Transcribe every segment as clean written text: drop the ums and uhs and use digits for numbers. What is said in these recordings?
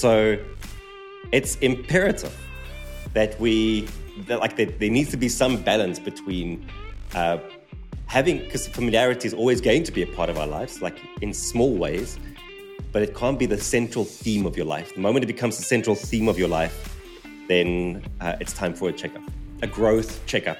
so it's imperative that there needs to be some balance between because familiarity is always going to be a part of our lives, like in small ways, but it can't be the central theme of your life. The moment it becomes the central theme of your life, then it's time for a checkup, a growth checkup.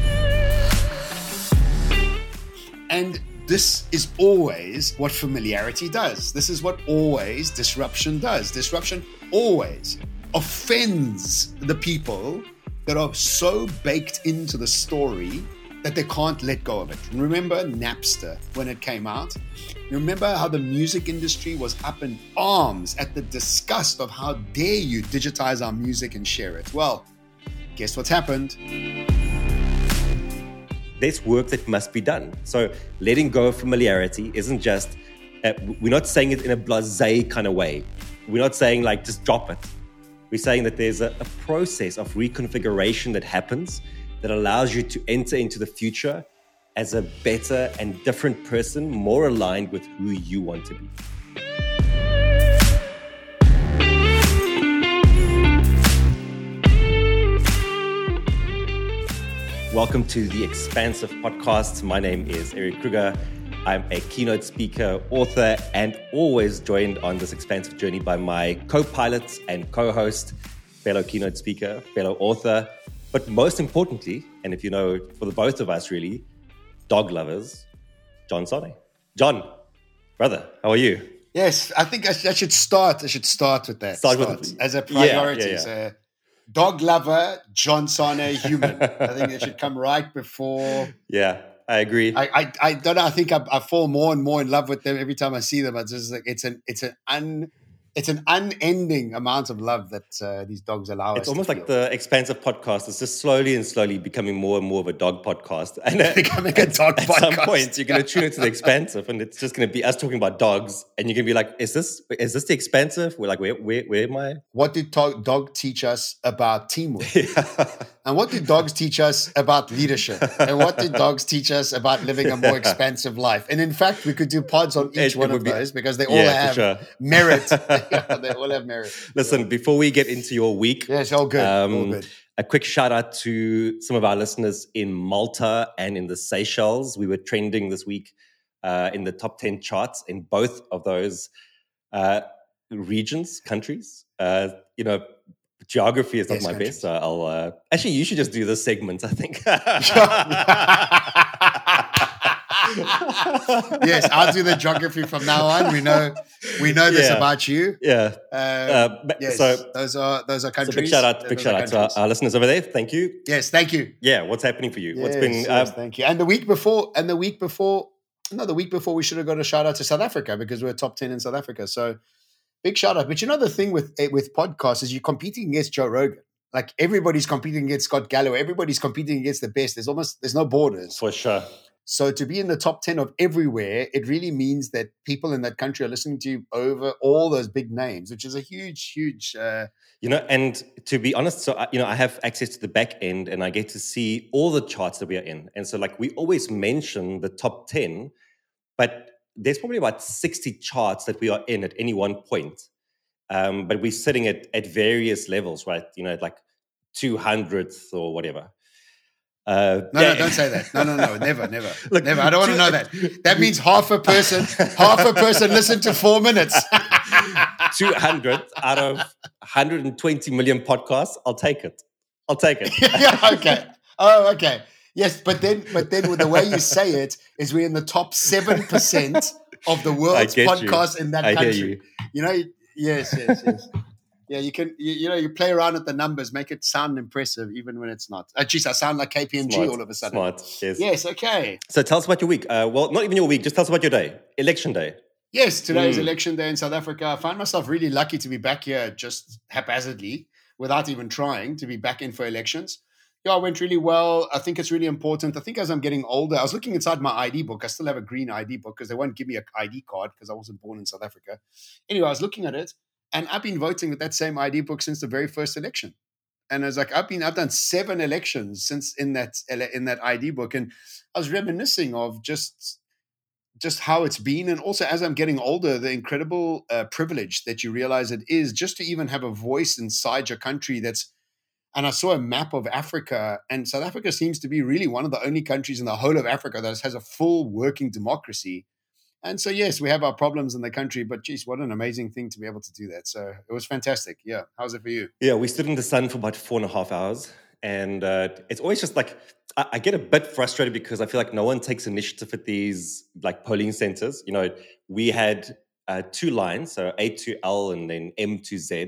And this is always what familiarity does. This is what always disruption does. Disruption always offends the people that are so baked into the story that they can't let go of it. Remember Napster when it came out? Remember how the music industry was up in arms at the disgust of how dare you digitize our music and share it? Well, guess what's happened? There's work that must be done. So letting go of familiarity isn't just, we're not saying it in a blasé kind of way. We're not saying like, just drop it. We're saying that there's a process of reconfiguration that happens that allows you to enter into the future as a better and different person, more aligned with who you want to be. Welcome to the Expansive Podcast. My name is Eric Kruger. I'm a keynote speaker, author, and always joined on this expansive journey by my co-pilot and co-host, fellow keynote speaker, fellow author, but most importantly, and if you know, for the both of us really, dog lovers, John Sane. John, brother, how are you? Yes, I think I should start. I should start with that. Start as a priority. Yeah. Dog lover, John Sane, human. I think it should come right before. Yeah, I agree. I don't know. I think I fall more and more in love with them every time I see them. It's just like it's an unending amount of love that these dogs allow us. It's almost to like the Expansive Podcast is just slowly becoming more and more of a dog podcast. And becoming a dog podcast. At some point, you're going to tune into the Expansive, and it's just going to be us talking about dogs. And you're going to be like, "Is this the Expansive?" We're like, "Where am I?" What did dog teach us about teamwork? Yeah. And what did dogs teach us about leadership? And what did dogs teach us about living a more expansive life? And in fact, we could do pods on each one of those because they all have merit. They all have merit. Listen, before we get into your week, yes, all good. All good. A quick shout out to some of our listeners in Malta and in the Seychelles. We were trending this week in the top 10 charts in both of those countries. Geography is not my best. So I'll actually, you should just do this segment, I think. Yes, I'll do the geography from now on. We know this about you. Yeah. Yes, so those are countries. So big shout out to our listeners over there. Thank you. Yes, thank you. Yeah, what's happening for you? Yes, what's been? Thank you. And the week before, we should have got a shout out to South Africa because we're top 10 in South Africa. So big shout out. But you know the thing with podcasts is you're competing against Joe Rogan. Like everybody's competing against Scott Galloway. Everybody's competing against the best. There's no borders. For sure. So to be in the top 10 of everywhere, it really means that people in that country are listening to you over all those big names, which is a huge. And to be honest, so I have access to the back end and I get to see all the charts that we are in. And so like we always mention the top 10, but there's probably about 60 charts that we are in at any one point. But we're sitting at various levels, right? Like 200th or whatever. No, don't say that. No, never. Look, never. I don't want to know that. That means half a person listened to 4 minutes. 200 out of 120 million podcasts. I'll take it. Yeah, okay. Oh, okay. Yes, but then with the way you say it is we're in the top 7% of the world's podcasts in that country. I hear you. Yes. Yeah, you can. You play around with the numbers, make it sound impressive, even when it's not. Geez, I sound like KPMG Smart, all of a sudden. Smart. Yes. Yes. Okay. So tell us about your week. Well, not even your week. Just tell us about your day. Election day. Yes, today is election day in South Africa. I find myself really lucky to be back here, just haphazardly, without even trying to be back in for elections. Yeah, it went really well. I think it's really important. I think as I'm getting older, I was looking inside my ID book. I still have a green ID book because they won't give me an ID card because I wasn't born in South Africa. Anyway, I was looking at it. And I've been voting with that same ID book since the very first election. And I was like, I've done 7 elections since in that ID book. And I was reminiscing of just just how it's been. And also, as I'm getting older, the incredible privilege that you realize it is just to even have a voice inside your country and I saw a map of Africa, and South Africa seems to be really one of the only countries in the whole of Africa that has a full working democracy. And so, yes, we have our problems in the country, but geez, what an amazing thing to be able to do that. So it was fantastic. Yeah. How's it for you? Yeah, we stood in the sun for about 4.5 hours. And it's always just like, I get a bit frustrated because I feel like no one takes initiative at these like polling centers. You know, we had 2 lines, so A to L and then M to Z.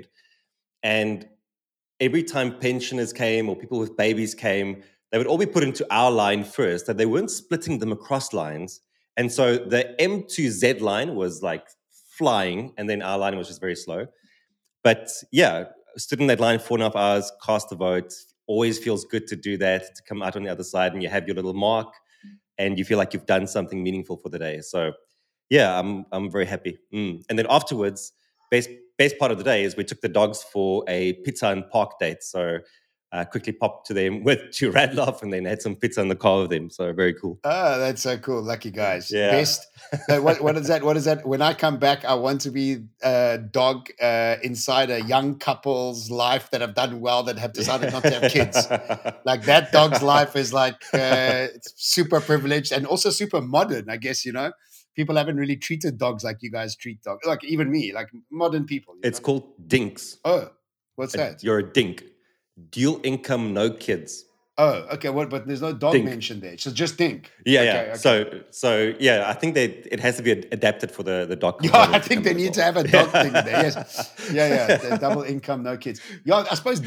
And every time pensioners came or people with babies came, they would all be put into our line first, that they weren't splitting them across lines. And so the M to Z line was like flying, and then our line was just very slow. But yeah, stood in that line 4.5 hours, cast a vote. Always feels good to do that, to come out on the other side and you have your little mark and you feel like you've done something meaningful for the day. So yeah, I'm very happy. And then afterwards, best part of the day is we took the dogs for a pizza and park date. So quickly popped to them with 2 Radloff and then had some pizza in the car with them. So very cool. Oh, that's so cool. Lucky guys. Yeah. Best. What is that? What is that? When I come back, I want to be a dog inside a young couple's life that have done well, that have decided not to have kids. Like that dog's life is like it's super privileged and also super modern, I guess, you know. People haven't really treated dogs like you guys treat dogs. Like even me, like modern people. It's called dinks. Oh, what's that? You're a dink. Dual income, no kids. Oh, okay. But there's no dog Dink. mentioned there. So just dink. Yeah, Okay, yeah. okay. So yeah, I think that it has to be adapted for the dog. Yeah, I think they need to have a dog thing there. Yes. Yeah. The double income, no kids. Yeah, I suppose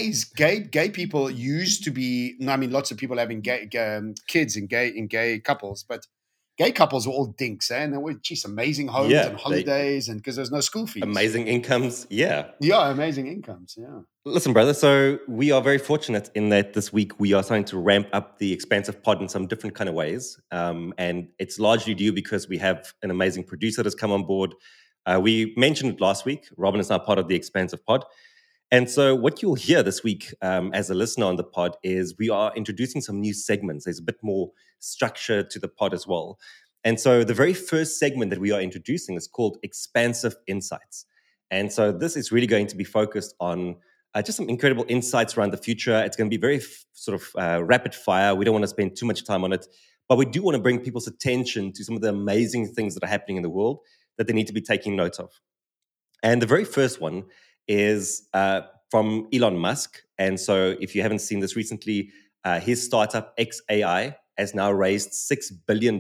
gay people used to be, I mean, lots of people having gay kids in gay couples, but gay couples were all dinks, and they were just amazing homes and holidays, and because there's no school fees. Amazing incomes, yeah. Yeah, amazing incomes, yeah. Listen, brother, so we are very fortunate in that this week we are starting to ramp up the Expansive Pod in some different kind of ways. And it's largely due because we have an amazing producer that's come on board. We mentioned it last week. Robin is now part of the Expansive Pod. And so what you'll hear this week as a listener on the pod is we are introducing some new segments. There's a bit more structure to the pod as well. And so the very first segment that we are introducing is called Expansive Insights. And so this is really going to be focused on just some incredible insights around the future. It's going to be very rapid fire. We don't want to spend too much time on it, but we do want to bring people's attention to some of the amazing things that are happening in the world that they need to be taking note of. And the very first one is from Elon Musk. And so if you haven't seen this recently, his startup XAI has now raised $6 billion.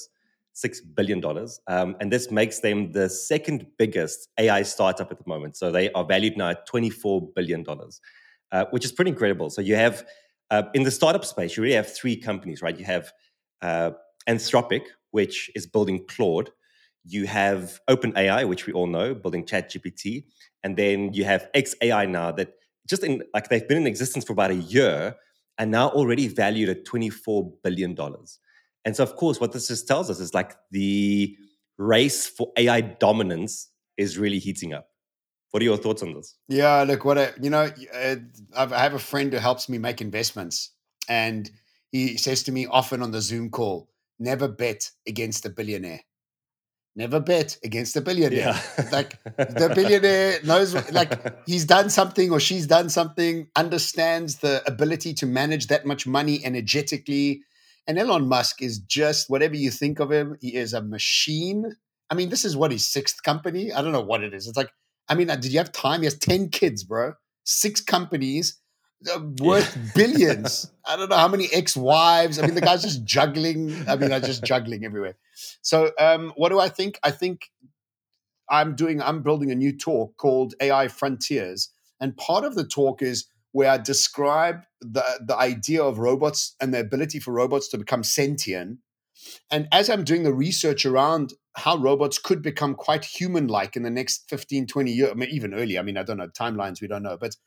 $6 billion. And this makes them the second biggest AI startup at the moment. So they are valued now at $24 billion, which is pretty incredible. So you have, in the startup space, you really have 3 companies, right? You have Anthropic, which is building Claude. You have OpenAI, which we all know, building ChatGPT. And then you have XAI now that they've been in existence for about a year and now already valued at $24 billion. And so, of course, what this just tells us is like the race for AI dominance is really heating up. What are your thoughts on this? Yeah, look, I have a friend who helps me make investments. And he says to me often on the Zoom call, never bet against a billionaire. Never bet against a billionaire. Yeah. Like the billionaire knows, like he's done something or she's done something, understands the ability to manage that much money energetically. And Elon Musk is just, whatever you think of him, he is a machine. I mean, this is what his 6th company. I don't know what it is. It's like, I mean, did you have time? He has 10 kids, bro. 6 companies worth billions. I don't know how many ex-wives. I mean, the guy's just juggling. Just juggling everywhere. So what do I think? I think I'm building a new talk called AI Frontiers. And part of the talk is where I describe the idea of robots and the ability for robots to become sentient. And as I'm doing the research around how robots could become quite human-like in the next 15, 20 years, I mean, even earlier, I mean, I don't know, timelines, we don't know. But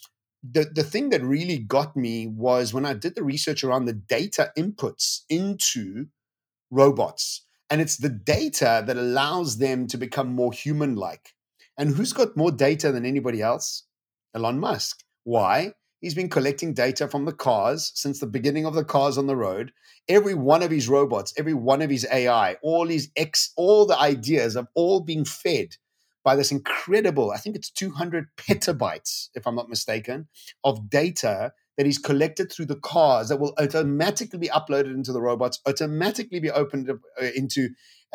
the thing that really got me was when I did the research around the data inputs into robots. And it's the data that allows them to become more human-like. And who's got more data than anybody else? Elon Musk. Why? He's been collecting data from the cars since the beginning of the cars on the road. Every one of his robots, every one of his AI, all the ideas have all been fed by this incredible, I think it's 200 petabytes, if I'm not mistaken, of data that he's collected through the cars that will automatically be uploaded into the robots, automatically be opened up into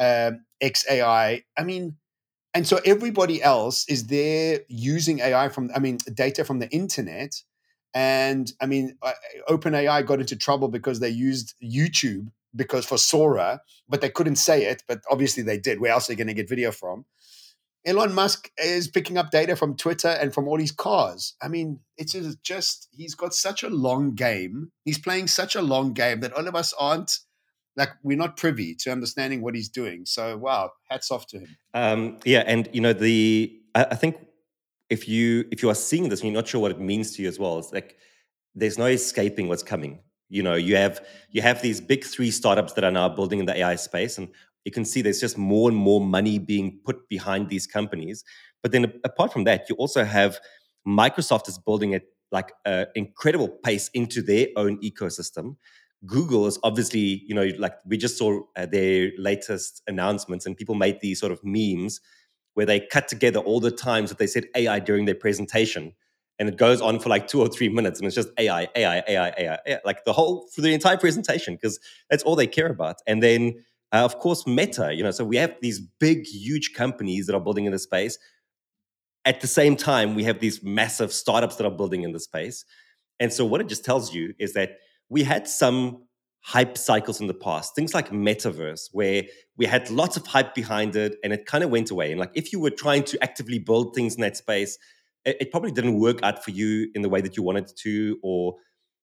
XAI. I mean, and so everybody else is there using data from the internet. And I mean, OpenAI got into trouble because they used YouTube for Sora, but they couldn't say it. But obviously they did. Where else are they going to get video from? Elon Musk is picking up data from Twitter and from all his cars. I mean, it's just he's got such a long game. He's playing such a long game that all of us aren't, like, we're not privy to understanding what he's doing. So, wow, hats off to him. And I think if you are seeing this and you're not sure what it means to you as well, it's like there's no escaping what's coming. You have these big three startups that are now building in the AI space, and you can see there's just more and more money being put behind these companies. But then apart from that, you also have Microsoft is building at like an incredible pace into their own ecosystem. Google is obviously, like we just saw their latest announcements, and people made these sort of memes where they cut together all the times that they said AI during their presentation. And it goes on for like 2 or 3 minutes, and it's just AI, AI, AI, AI, like for the entire presentation, because that's all they care about. And then, of course, Meta, so we have these big, huge companies that are building in the space. At the same time, we have these massive startups that are building in the space. And so what it just tells you is that we had some hype cycles in the past, things like metaverse, where we had lots of hype behind it and it kind of went away. And like if you were trying to actively build things in that space, it probably didn't work out for you in the way that you wanted to, or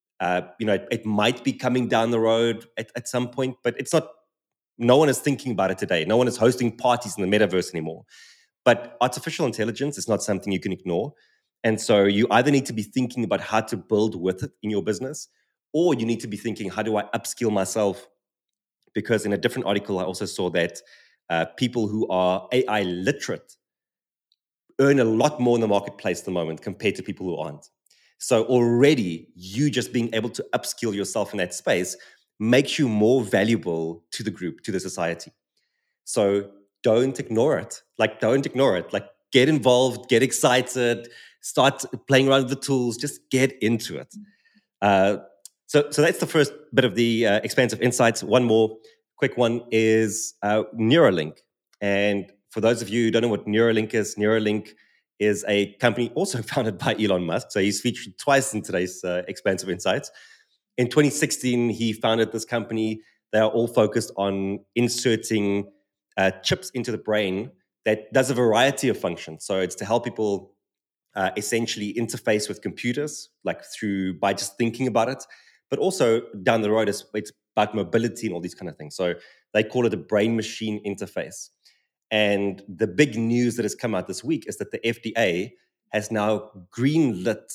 it might be coming down the road at some point, but it's not. No one is thinking about it today. No one is hosting parties in the metaverse anymore. But artificial intelligence is not something you can ignore. And so you either need to be thinking about how to build with it in your business, or you need to be thinking, how do I upskill myself? Because in a different article, I also saw that people who are AI literate earn a lot more in the marketplace at the moment compared to people who aren't. So already you just being able to upskill yourself in that space makes you more valuable to the group, to the society. So don't ignore it. Like get involved, get excited, start playing around with the tools, just get into it. So that's the first bit of the expansive insights. One more quick one is Neuralink. And for those of you who don't know what Neuralink is a company also founded by Elon Musk. So he's featured twice in today's expansive insights. In 2016, he founded this company. They are all focused on inserting chips into the brain that does a variety of functions. So it's to help people essentially interface with computers, like by just thinking about it. But also down the road, it's about mobility and all these kind of things. So they call it a brain-machine interface. And the big news that has come out this week is that the FDA has now greenlit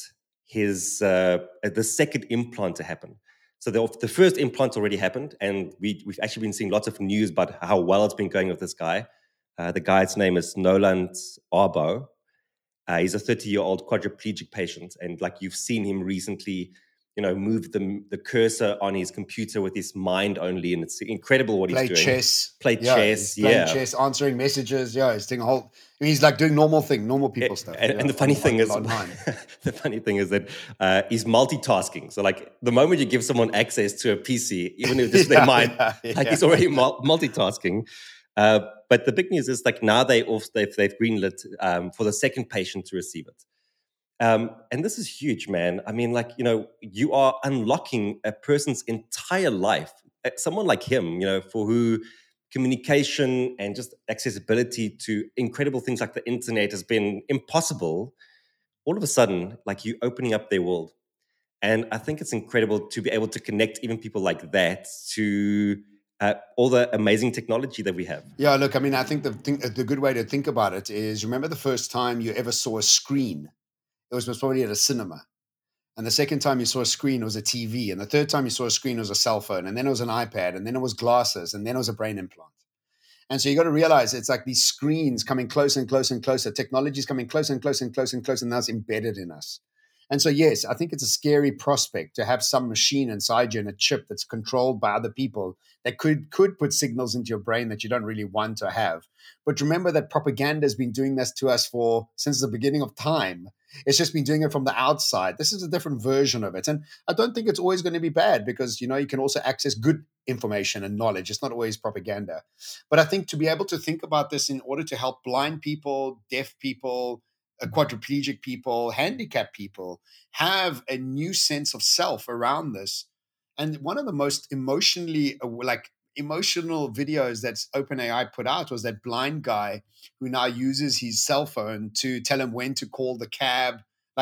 the second implant to happen. So the first implant already happened, and we've actually been seeing lots of news about how well it's been going with this guy. The guy's name is Noland Arbo. He's a 30-year-old quadriplegic patient, and like you've seen him recently, move the cursor on his computer with his mind only, and it's incredible what he's doing. Play chess, chess, answering messages. Yeah, he's doing he's like doing normal people stuff. And the funny thing is, the funny thing is that he's multitasking. So like the moment you give someone access to a PC, even if it's their mind, he's already multitasking. But the big news is like now they've greenlit for the second patient to receive it. And this is huge, man. I mean, you are unlocking a person's entire life. Someone like him, for who communication and just accessibility to incredible things like the internet has been impossible. All of a sudden, like you opening up their world. And I think it's incredible to be able to connect even people like that to all the amazing technology that we have. Yeah, look, I mean, I think the good way to think about it is, remember the first time you ever saw a screen? It was probably at a cinema. And the second time you saw a screen was a TV. And the third time you saw a screen was a cell phone. And then it was an iPad. And then it was glasses. And then it was a brain implant. And so you got to realize it's like these screens coming closer and closer and closer. Technology is coming closer and closer and closer and closer. And now it's embedded in us. And so, yes, I think it's a scary prospect to have some machine inside you and a chip that's controlled by other people that could put signals into your brain that you don't really want to have. But remember that propaganda has been doing this to us since the beginning of time. It's just been doing it from the outside. This is a different version of it. And I don't think it's always going to be bad because, you can also access good information and knowledge. It's not always propaganda. But I think to be able to think about this in order to help blind people, deaf people, quadriplegic people, handicapped people have a new sense of self around this. And one of the most emotional videos that OpenAI put out was that blind guy who now uses his cell phone to tell him when to call the cab,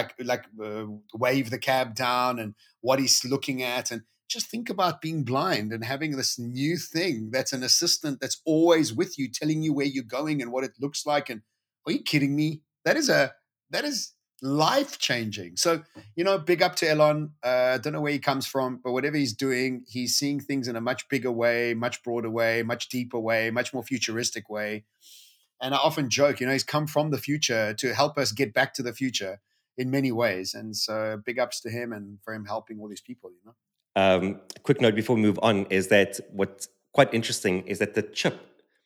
wave the cab down and what he's looking at. And just think about being blind and having this new thing that's an assistant that's always with you, telling you where you're going and what it looks like. And are you kidding me? That is life changing. So, big up to Elon. I don't know where he comes from, but whatever he's doing, he's seeing things in a much bigger way, much broader way, much deeper way, much more futuristic way. And I often joke, he's come from the future to help us get back to the future in many ways. And so big ups to him and for him helping all these people, A quick note before we move on is that what's quite interesting is that the chip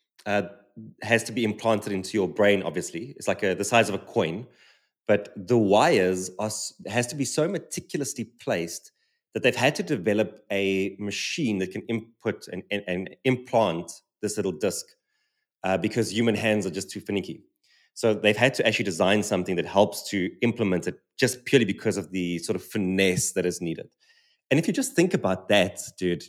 has to be implanted into your brain, obviously. It's like the size of a coin. But the wires has to be so meticulously placed that they've had to develop a machine that can input and implant this little disc because human hands are just too finicky. So they've had to actually design something that helps to implement it just purely because of the sort of finesse that is needed. And if you just think about that, dude,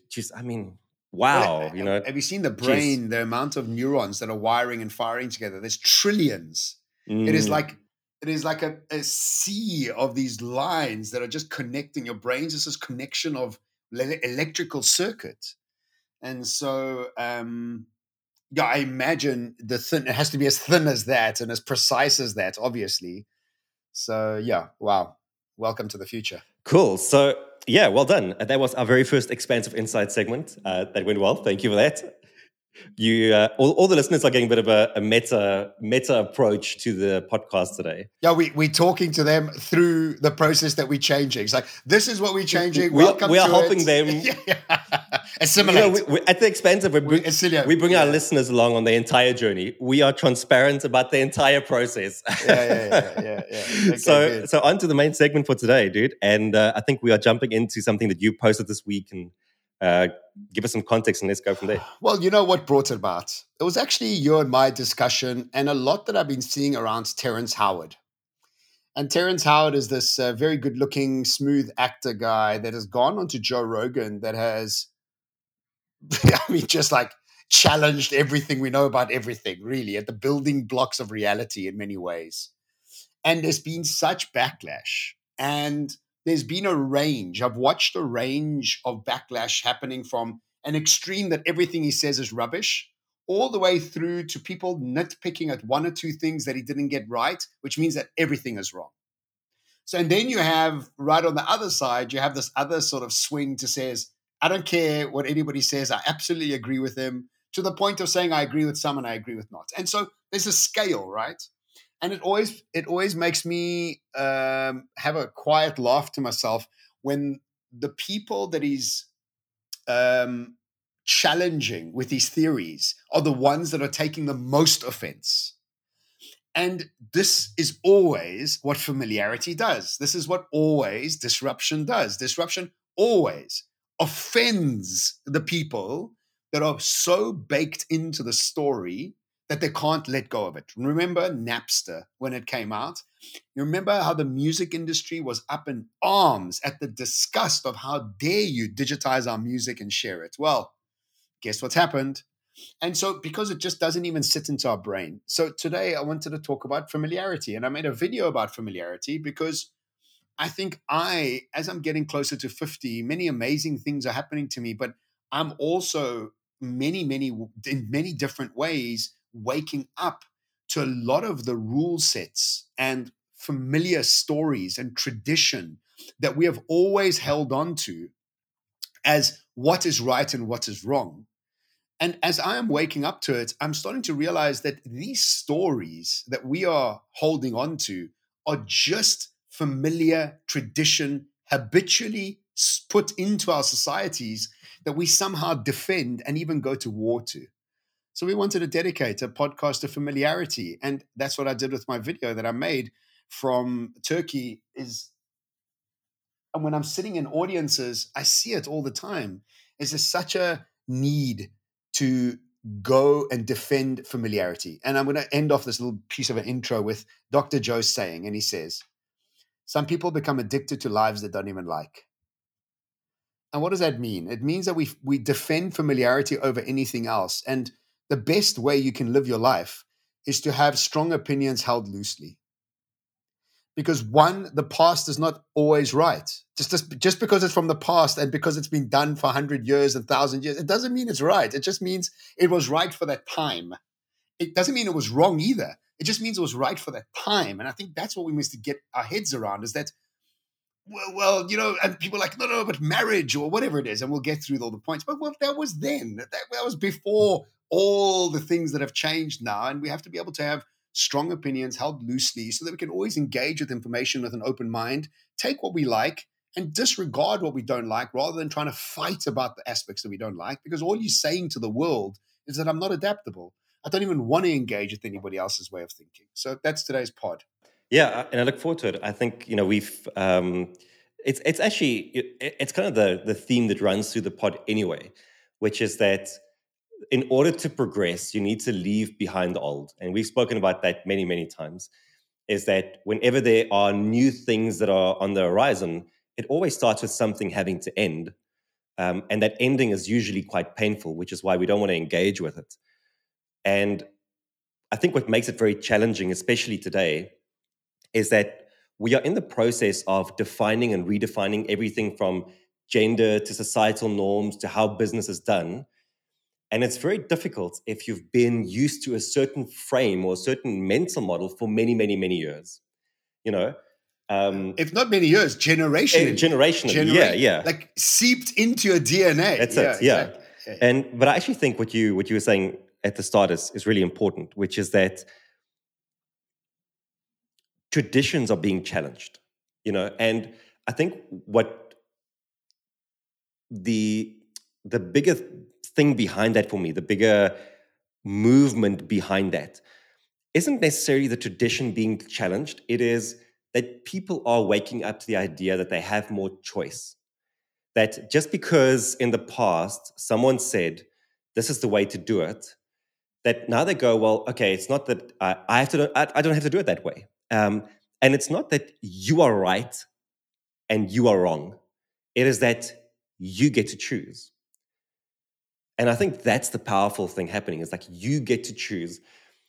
wow. Have you seen the brain, the amount of neurons that are wiring and firing together? There's trillions. It is like a sea of these lines that are just connecting. Your brain's just this connection of electrical circuits. And so, I imagine it has to be as thin as that and as precise as that, obviously. So, wow. Welcome to the future. Cool. So, well done. That was our very first Expansive Insight segment. That went well. Thank you for that. You all the listeners are getting a bit of a meta approach to the podcast today. Yeah, we're talking to them through the process that we're changing. It's like, this is what we're changing. We are helping them assimilate. At the Expansive, we bring our listeners along on the entire journey. We are transparent about the entire process. Yeah. Okay, so on to the main segment for today, dude. And I think we are jumping into something that you posted this week and give us some context and let's go from there. Well, you know what brought it about? It was actually you and my discussion and a lot that I've been seeing around Terrence Howard. And Terrence Howard is this very good-looking, smooth actor guy that has gone onto Joe Rogan that has, just like challenged everything we know about everything, really, at the building blocks of reality in many ways. And there's been such backlash. And there's been a range. I've watched a range of backlash happening from an extreme that everything he says is rubbish, all the way through to people nitpicking at one or two things that he didn't get right, which means that everything is wrong. So, and then you have right on the other side, you have this other sort of swing to says, I don't care what anybody says. I absolutely agree with him, to the point of saying I agree with some and I agree with not. And so there's a scale, right? And it always makes me have a quiet laugh to myself when the people that he's challenging with his theories are the ones that are taking the most offense. And this is always what familiarity does. This is what always disruption does. Disruption always offends the people that are so baked into the story that they can't let go of it. Remember Napster when it came out? You remember how the music industry was up in arms at the disgust of how dare you digitize our music and share it? Well, guess what's happened? And so because it just doesn't even sit into our brain. So today I wanted to talk about familiarity. And I made a video about familiarity because I think as I'm getting closer to 50, many amazing things are happening to me, but I'm also in many different ways waking up to a lot of the rule sets and familiar stories and tradition that we have always held on to as what is right and what is wrong. And as I am waking up to it, I'm starting to realize that these stories that we are holding on to are just familiar tradition habitually put into our societies that we somehow defend and even go to war to. So we wanted to dedicate a podcast to familiarity. And that's what I did with my video that I made from Turkey. And when I'm sitting in audiences, I see it all the time. Is there such a need to go and defend familiarity? And I'm going to end off this little piece of an intro with Dr. Joe's saying, and he says, some people become addicted to lives they don't even like. And what does that mean? It means that we defend familiarity over anything else. And the best way you can live your life is to have strong opinions held loosely. Because one, the past is not always right. Just because it's from the past and because it's been done for 100 years and 1,000 years, it doesn't mean it's right. It just means it was right for that time. It doesn't mean it was wrong either. It just means it was right for that time. And I think that's what we must get our heads around, is that, well, and people are like, no, but marriage or whatever it is, and we'll get through all the points. But that was then. That was before all the things that have changed now. And we have to be able to have strong opinions held loosely so that we can always engage with information with an open mind, take what we like and disregard what we don't like, rather than trying to fight about the aspects that we don't like, because all you're saying to the world is that I'm not adaptable. I don't even want to engage with anybody else's way of thinking. So that's today's pod. Yeah, and I look forward to it. I think, we've it's actually it's kind of the theme that runs through the pod anyway, which is that in order to progress, you need to leave behind the old. And we've spoken about that many, many times, is that whenever there are new things that are on the horizon, it always starts with something having to end. And that ending is usually quite painful, which is why we don't want to engage with it. And I think what makes it very challenging, especially today, is that we are in the process of defining and redefining everything from gender to societal norms to how business is done. And it's very difficult if you've been used to a certain frame or a certain mental model for many, many, many years. If not many years, generationally, yeah. Like seeped into your DNA. That's it, yeah. Exactly. But I actually think what you were saying at the start is really important, which is that traditions are being challenged, and I think what the biggest thing behind that for me, the bigger movement behind that, isn't necessarily the tradition being challenged. It is that people are waking up to the idea that they have more choice. That just because in the past someone said this is the way to do it, that now they go, well, okay, it's not that I don't have to do it that way. And it's not that you are right and you are wrong. It is that you get to choose. And I think that's the powerful thing happening. It's like you get to choose.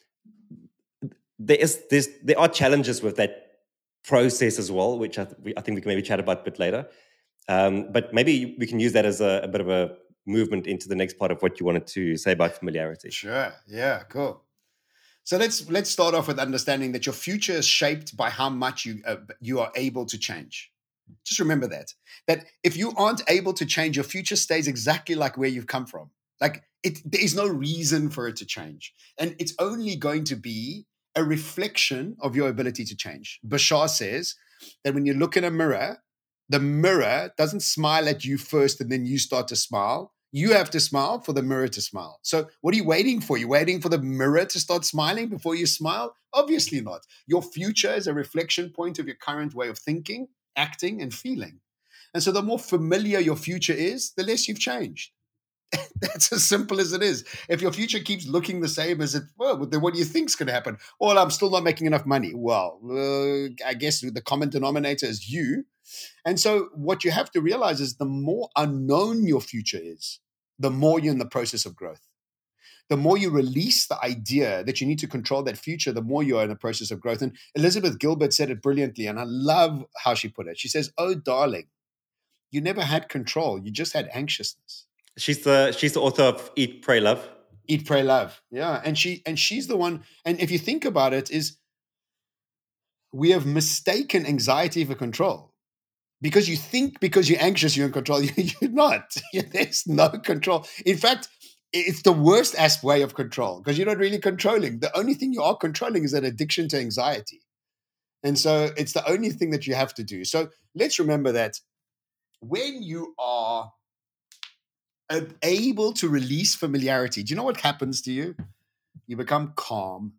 There are challenges with that process as well, which I think we can maybe chat about a bit later. But maybe we can use that as a bit of a movement into the next part of what you wanted to say about familiarity. Sure. Yeah, cool. So let's start off with understanding that your future is shaped by how much you are able to change. Just remember that if you aren't able to change, your future stays exactly like where you've come from. Like there is no reason for it to change. And it's only going to be a reflection of your ability to change. Bashar says that when you look in a mirror, the mirror doesn't smile at you first and then you start to smile. You have to smile for the mirror to smile. So what are you waiting for? You're waiting for the mirror to start smiling before you smile? Obviously not. Your future is a reflection point of your current way of thinking, acting, and feeling. And so the more familiar your future is, the less you've changed. That's as simple as it is. If your future keeps looking the same as it, well, then what do you think is going to happen? Well, I'm still not making enough money. Well, I guess the common denominator is you. And so what you have to realize is the more unknown your future is, the more you're in the process of growth. The more you release the idea that you need to control that future, the more you are in the process of growth. And Elizabeth Gilbert said it brilliantly, and I love how she put it. She says, "Oh, darling, you never had control. You just had anxiousness." She's the author of Eat, Pray, Love. Eat, Pray, Love. Yeah. And she's the one. And if you think about it, is we have mistaken anxiety for control. Because you think because you're anxious, you're in control. You're not. There's no control. In fact, it's the worst way of control because you're not really controlling. The only thing you are controlling is that addiction to anxiety. And so it's the only thing that you have to do. So let's remember that when you are able to release familiarity, do you know what happens to you? You become calm.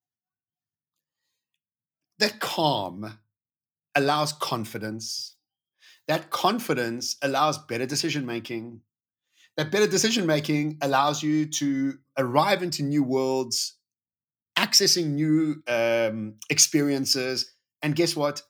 That calm allows confidence. That confidence allows better decision making. That better decision making allows you to arrive into new worlds, accessing new experiences, and guess what?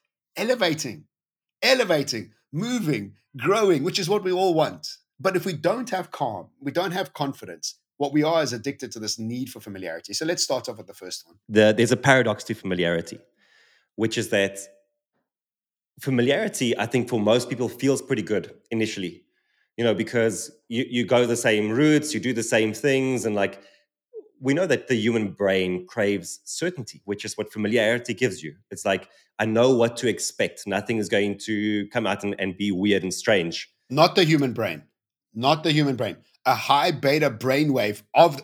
Elevating, moving, growing, which is what we all want. But if we don't have calm, we don't have confidence, what we are is addicted to this need for familiarity. So let's start off with the first one. There's a paradox to familiarity, which is that familiarity, I think for most people, feels pretty good initially, because you go the same routes, you do the same things, and like we know that the human brain craves certainty, which is what familiarity gives you. It's like, I know what to expect. Nothing is going to come out and be weird and strange. Not the human brain. A high beta brainwave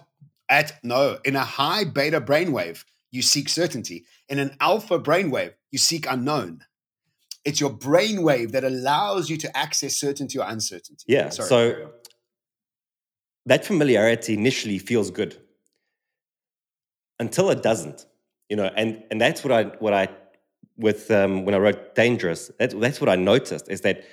in a high beta brainwave, you seek certainty. In an alpha brainwave, you seek unknown. It's your brainwave that allows you to access certainty or uncertainty. Yeah. So that familiarity initially feels good until it doesn't, and that's what I when I wrote Dangerous, that's what I noticed, is that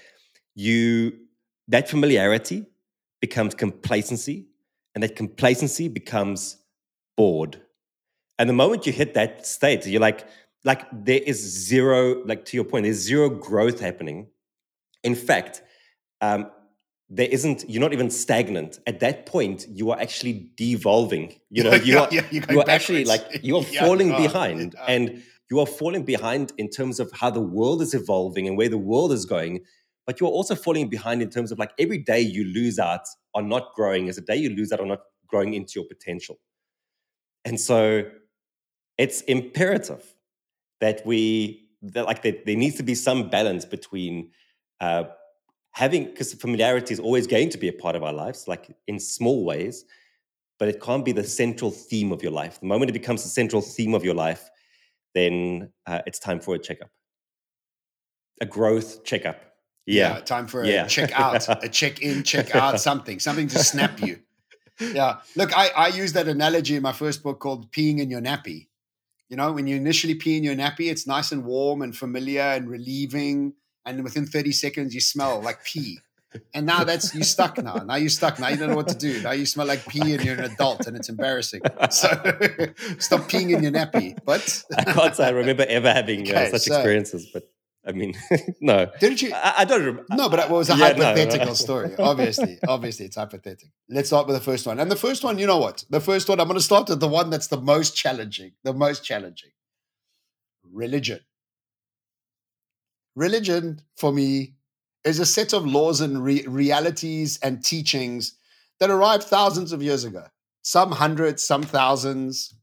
that familiarity becomes complacency, and that complacency becomes bored. And the moment you hit that state, you're like there is zero, like to your point, there's zero growth happening. In fact, you're not even stagnant. At that point, you are actually devolving. You are actually you are falling behind. And you are falling behind in terms of how the world is evolving and where the world is going. But you're also falling behind in terms of like every day you lose out on not growing is a day you lose out on not growing into your potential. And so it's imperative that there needs to be some balance between because familiarity is always going to be a part of our lives, like in small ways, but it can't be the central theme of your life. The moment it becomes the central theme of your life, then it's time for a checkup, a growth checkup. Yeah, time for a check out, a check in, check out, something to snap you. Yeah, look, I use that analogy in my first book called Peeing in Your Nappy. When you initially pee in your nappy, it's nice and warm and familiar and relieving. And within 30 seconds, you smell like pee. And now you're stuck now. Now you're stuck. Now you don't know what to do. Now you smell like pee and you're an adult and it's embarrassing. So stop peeing in your nappy. But I can't say I remember ever having such experiences, but I mean, no. Didn't you? I don't remember. No, but it was a hypothetical story. Obviously, it's hypothetical. Let's start with the first one. And the first one, you know what? The first one, I'm going to start with the one that's the most challenging. Religion. Religion, for me, is a set of laws and realities and teachings that arrived thousands of years ago. Some hundreds, some thousands.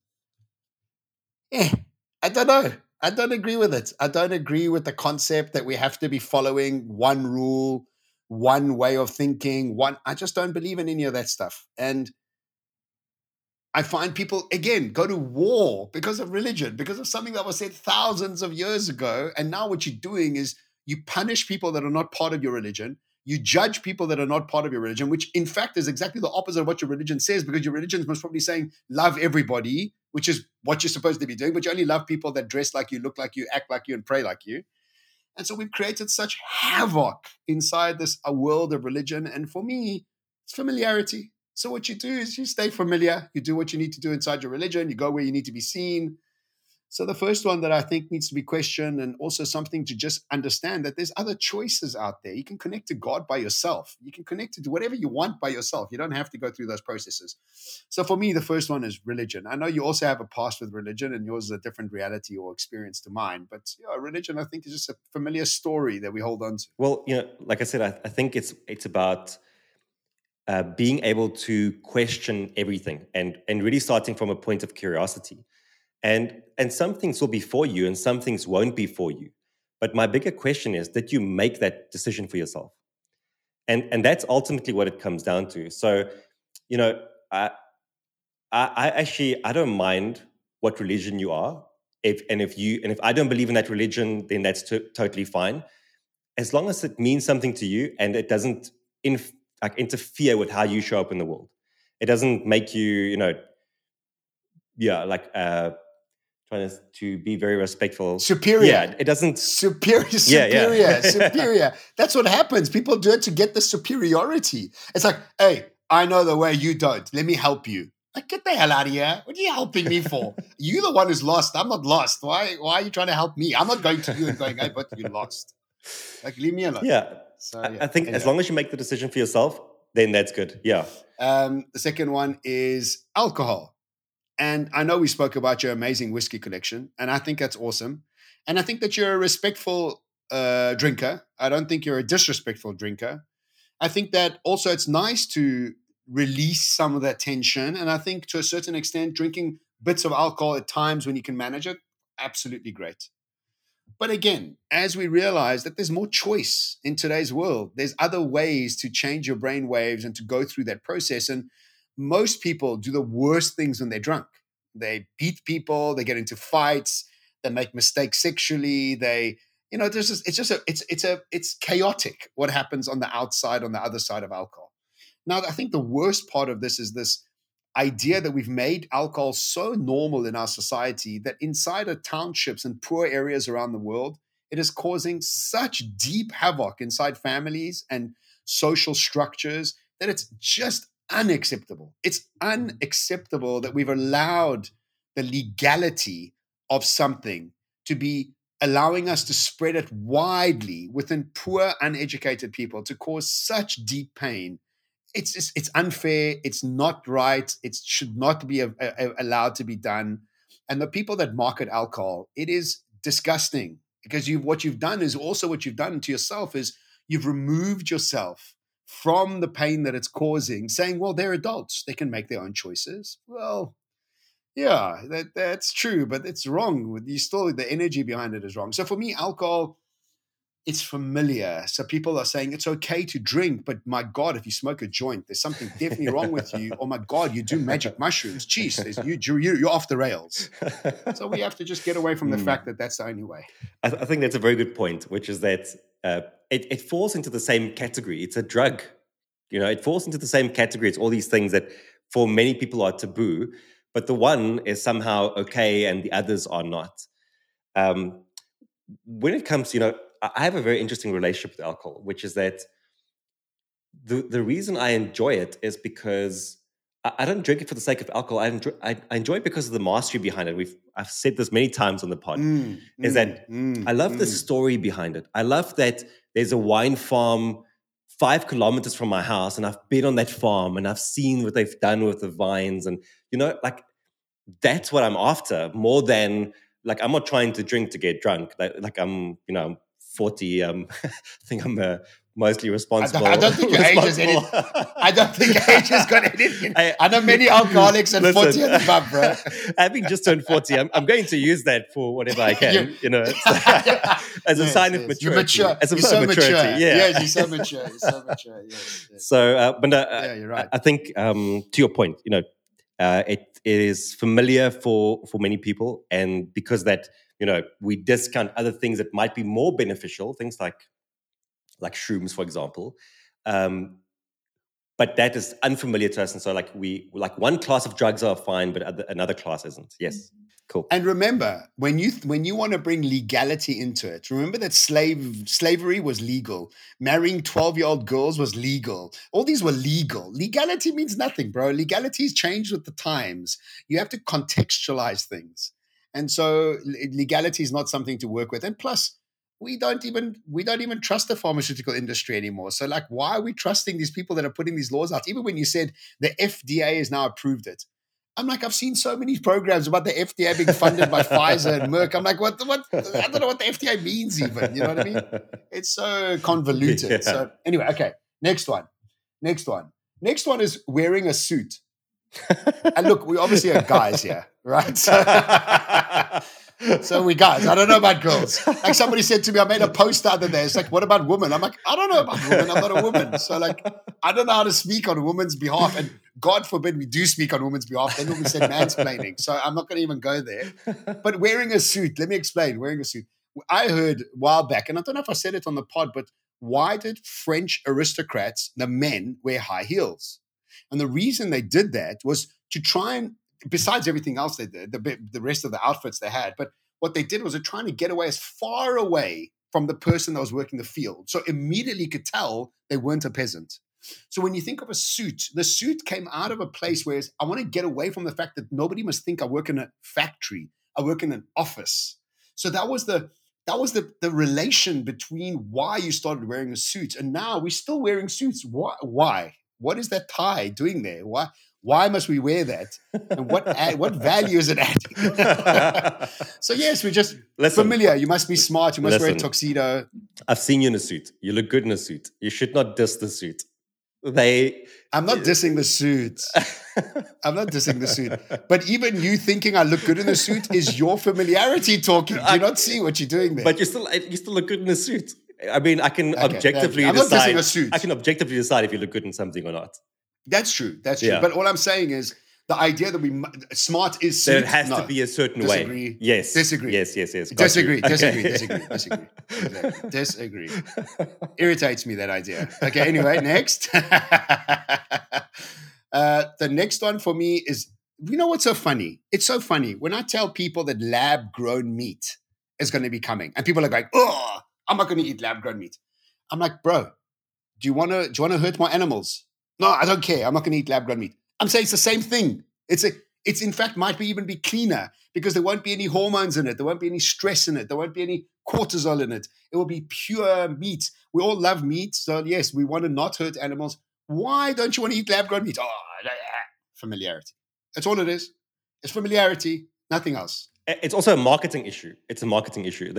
I don't know. I don't agree with it. I don't agree with the concept that we have to be following one rule, one way of thinking. I just don't believe in any of that stuff. And I find people, again, go to war because of religion, because of something that was said thousands of years ago. And now what you're doing is you punish people that are not part of your religion. You judge people that are not part of your religion, which in fact is exactly the opposite of what your religion says, because your religion is most probably saying love everybody, which is what you're supposed to be doing, but you only love people that dress like you, look like you, act like you, and pray like you. And so we've created such havoc inside this world of religion. And for me, it's familiarity. So what you do is you stay familiar. You do what you need to do inside your religion. You go where you need to be seen. So the first one that I think needs to be questioned, and also something to just understand that there's other choices out there. You can connect to God by yourself. You can connect to whatever you want by yourself. You don't have to go through those processes. So for me, the first one is religion. I know you also have a past with religion, and yours is a different reality or experience to mine. But religion, I think, is just a familiar story that we hold on to. Well, like I said, I think it's about being able to question everything and really starting from a point of curiosity. And some things will be for you and some things won't be for you. But my bigger question is, did you make that decision for yourself? And that's ultimately what it comes down to. So, I don't mind what religion you are. if I don't believe in that religion, then that's totally fine, as long as it means something to you and it doesn't interfere with how you show up in the world. It doesn't make you, trying to be very respectful. Superior. Yeah, it doesn't. Superior. That's what happens. People do it to get the superiority. It's like, hey, I know the way, you don't. Let me help you. Like, get the hell out of here. What are you helping me for? You're the one who's lost. I'm not lost. Why are you trying to help me? I'm not going to you and going, hey, but you're lost. Like, leave me alone. Yeah. So, I think as long as you make the decision for yourself, then that's good. Yeah. The second one is alcohol. And I know we spoke about your amazing whiskey collection, and I think that's awesome. And I think that you're a respectful drinker. I don't think you're a disrespectful drinker. I think that also it's nice to release some of that tension. And I think to a certain extent, drinking bits of alcohol at times when you can manage it, absolutely great. But again, as we realize that there's more choice in today's world, there's other ways to change your brain waves and to go through that process. And most people do the worst things when they're drunk. They beat people, they get into fights, they make mistakes sexually. It's chaotic what happens on the outside, on the other side of alcohol. Now, I think the worst part of this is this idea that we've made alcohol so normal in our society that inside of townships and poor areas around the world, it is causing such deep havoc inside families and social structures that it's just unacceptable. It's unacceptable that we've allowed the legality of something to be allowing us to spread it widely within poor, uneducated people to cause such deep pain. It's unfair. It's not right. It should not be allowed to be done. And the people that market alcohol, it is disgusting because what you've done is also what you've done to yourself is you've removed yourself from the pain that it's causing, saying, well, they're adults. They can make their own choices. Well, yeah, that's true, but it's wrong. The energy behind it is wrong. So for me, alcohol, it's familiar. So people are saying it's okay to drink, but my God, if you smoke a joint, there's something definitely wrong with you. Oh my God, you do magic mushrooms. Jeez, you're off the rails. So we have to just get away from the fact that that's the only way. I think that's a very good point, which is that it falls into the same category. It's a drug. It falls into the same category. It's all these things that for many people are taboo, but the one is somehow okay and the others are not. When it comes to, I have a very interesting relationship with alcohol, which is that the reason I enjoy it is because I don't drink it for the sake of alcohol. I enjoy it because of the mastery behind it. I've said this many times on the pod, I love the story behind it. I love that there's a wine farm 5 kilometers from my house and I've been on that farm and I've seen what they've done with the vines. And, that's what I'm after more than, I'm not trying to drink to get drunk. I'm, 40. I think I'm mostly responsible. I don't think your age has anything. I don't think age has got anything. I know many alcoholics and 40 and above, bro. Having just turned 40, I'm going to use that for whatever I can. As a sign of maturity. You're mature. As a you're sign so of maturity. Mature. Yeah. Yes, you're so mature. You're so mature. Yes. So, but you're right. I think to your point, it is familiar for many people, and because that. We discount other things that might be more beneficial, things like shrooms, for example. But that is unfamiliar to us. And so one class of drugs are fine, but another class isn't. Yes. Cool. And remember, when you want to bring legality into it, remember that slavery was legal. Marrying 12-year-old girls was legal. All these were legal. Legality means nothing, bro. Legality has changed with the times. You have to contextualize things. And so legality is not something to work with. And plus, we don't even trust the pharmaceutical industry anymore. So why are we trusting these people that are putting these laws out? Even when you said the FDA has now approved it. I'm I've seen so many programs about the FDA being funded by Pfizer and Merck. I'm what? I don't know what the FDA means even. You know what I mean? It's so convoluted. Yeah. So anyway, okay. Next one is wearing a suit. And look, we obviously are guys here, right? So, So we guys, I don't know about girls. Like somebody said to me, I made a post the other day. It's like, what about women? I'm like, I don't know about women. I'm not a woman. So like, I don't know how to speak on a woman's behalf. And God forbid we do speak on women's behalf. Then we'll be said mansplaining. So I'm not going to even go there. But wearing a suit, let me explain. Wearing a suit. I heard a while back, and I don't know if I said it on the pod, but why did French aristocrats, the men, wear high heels? And the reason they did that was to try and, besides everything else they did, the rest of the outfits they had, but what they did was they're trying to get away as far away from the person that was working the field. So immediately you could tell they weren't a peasant. So when you think of a suit, the suit came out of a place where I want to get away from the fact that nobody must think I work in a factory, I work in an office. So that was the relation between why you started wearing a suit. And now we're still wearing suits. Why? What is that tie doing there? Why must we wear that? And what value is it adding? So yes, we're just familiar. You must be smart. You must wear a tuxedo. I've seen you in a suit. You look good in a suit. You should not diss the suit. I'm not dissing the suit. I'm not dissing the suit. But even you thinking I look good in a suit is your familiarity talking. Do you not see what you're doing there? But you still look good in a suit. I mean, I can objectively I'm decide. Not dissing a suit. I can objectively decide if you look good in something or not. That's true. That's true. Yeah. But all I'm saying is the idea that smart is suit. There has to be a certain way. Yes. Disagree. Yes. Disagree. Disagree. Irritates me, that idea. Okay, anyway, next. The next one for me is, you know what's so funny? It's so funny. When I tell people that lab-grown meat is going to be coming, and people are going, oh, I'm not going to eat lab-grown meat. I'm like, bro, do you want to hurt my animals? No, I don't care. I'm not going to eat lab-grown meat. I'm saying it's the same thing. It's in fact might even be cleaner because there won't be any hormones in it. There won't be any stress in it. There won't be any cortisol in it. It will be pure meat. We all love meat. So yes, we want to not hurt animals. Why don't you want to eat lab-grown meat? Oh, familiarity. That's all it is. It's familiarity, nothing else. It's also a marketing issue. It's a marketing issue.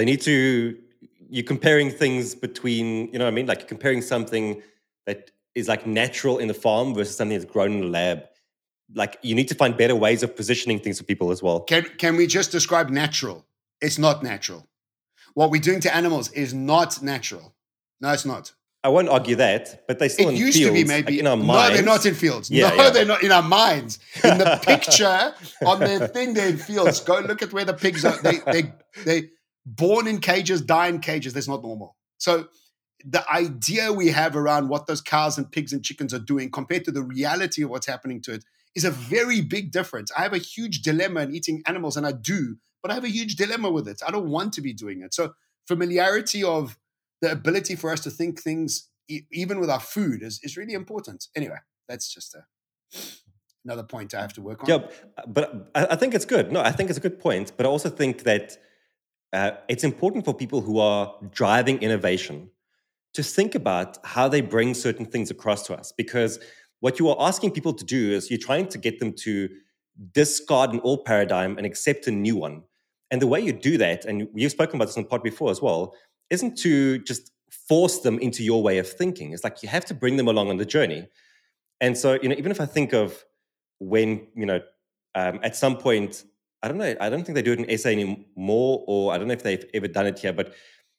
You're comparing things between, you know what I mean? Like you're comparing something that is like natural in the farm versus something that's grown in a lab. Like you need to find better ways of positioning things for people as well. Can we just describe natural? It's not natural. What we're doing to animals is not natural. No, it's not. I won't argue that, but they're still in fields. It used to be maybe. Like in our minds. No, they're not in fields. No, they're not in our minds. In the picture on their thing, they're in fields. Go look at where the pigs are. They born in cages, die in cages. That's not normal. So the idea we have around what those cows and pigs and chickens are doing compared to the reality of what's happening to it is a very big difference. I have a huge dilemma in eating animals, and I do, but I have a huge dilemma with it. I don't want to be doing it. So familiarity of the ability for us to think things, even with our food, is really important. Anyway, that's just another point I have to work on. Yeah, but I think it's good. No, I think it's a good point. But I also think that it's important for people who are driving innovation to think about how they bring certain things across to us. Because what you are asking people to do is you're trying to get them to discard an old paradigm and accept a new one. And the way you do that, and you've spoken about this on the pod before as well, isn't to just force them into your way of thinking. It's like you have to bring them along on the journey. And so, even if I think of when, at some point, I don't know, I don't think they do it in SA anymore, or I don't know if they've ever done it here, but